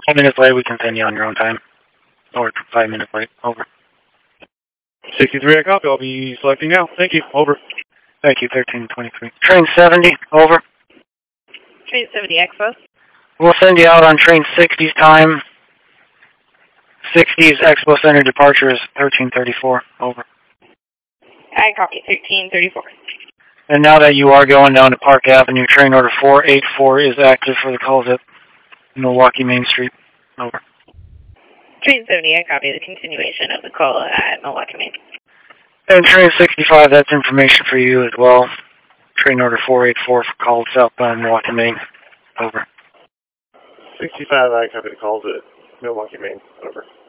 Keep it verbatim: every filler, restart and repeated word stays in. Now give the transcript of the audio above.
Five minutes late, we can send you on your own time. Or five minutes late. Over. sixty-three, I copy. I'll be selecting now. Thank you. Over. Thank you, thirteen twenty-three. Train seventy, over. Train seventy, Expo. We'll send you out on train sixty's time. sixty's Expo Center departure is thirteen thirty-four, over. I copy, thirteen thirty-four. And now that you are going down to Park Avenue, train order four eighty-four is active for the calls at Milwaukee Main Street, over. Train seventy, I copy the continuation of the call at Milwaukee Main. And train sixty-five, that's information for you as well. Train order four eighty-four for calls southbound Milwaukee Main, over. sixty-five, I copy the calls at Milwaukee Main, over.